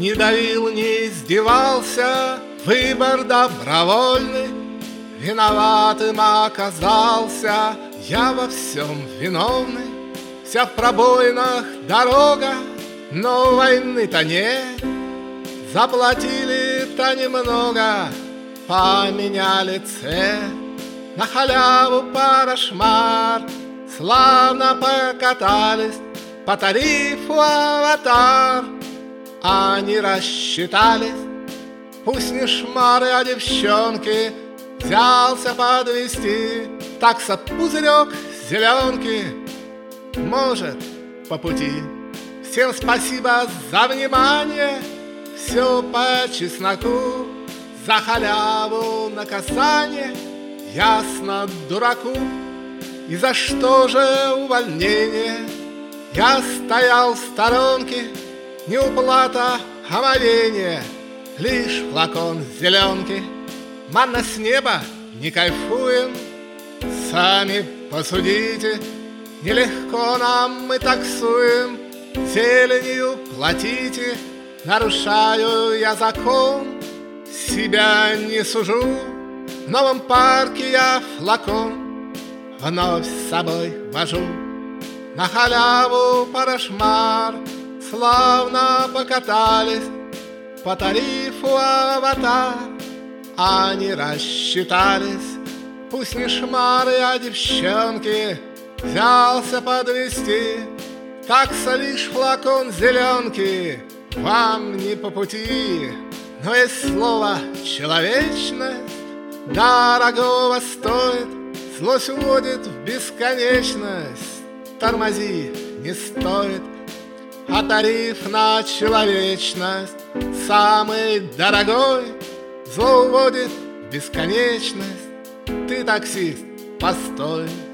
не давил, не издевался, выбор добровольный. Виноватым оказался я во всем виновный. Вся в пробоинах дорога, но войны-то нет. Заплатили-то немного, поменяли цвет. На халяву парашмар славно покатались, по тарифу аватар они рассчитались. Пусть не шмары, а девчонки взялся подвести такса пузырек зеленки, может, по пути. Всем спасибо за внимание, все по чесноку. За халяву наказание ясно дураку. И за что же увольнение? Я стоял в сторонке, не уплата, омовение, лишь флакон зеленки. Манна с неба, не кайфуем, сами посудите. Нелегко нам, мы таксуем, зеленью платите. Нарушаю я закон, себя не сужу. В новом парке я флакон вновь с собой вожу. На халяву парашмар славно покатались, по тарифу аватар они рассчитались. Пусть не шмары, а девчонки взялся подвести такса лишь флакон зеленки. Вам не по пути, но есть слово «человечность» дорогого стоит. Злость уводит в бесконечность, тормози, не стоит. А тариф на человечность самый дорогой. Зло уводит в бесконечность. Ты, таксист, постой.